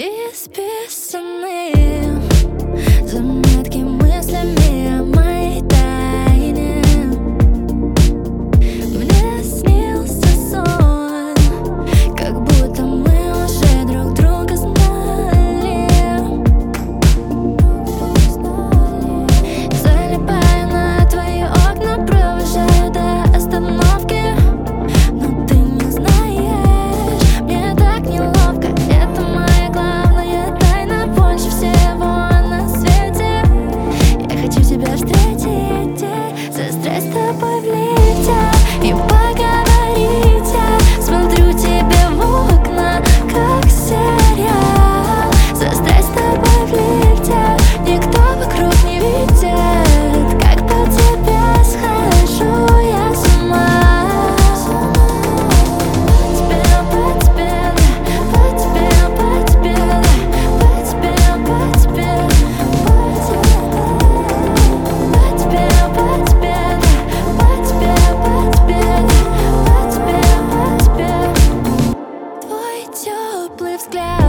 Исписанные заметки мыслями о моей тайне. Мне снился сон, как будто мы уже друг друга знали. Залипаю на твои окна, провожаю до остановки. Но ты не знаешь, мне так неловко. Это моя главная тайна, больше всего на свете. Я хочу тебя встретить, застрять с тобой в лифте и поговорить. Я смотрю тебе в окна, как сериал. Застрять с тобой в лифте, никто вокруг не видит, как по тебе схожу я с ума. Твой теплый взгляд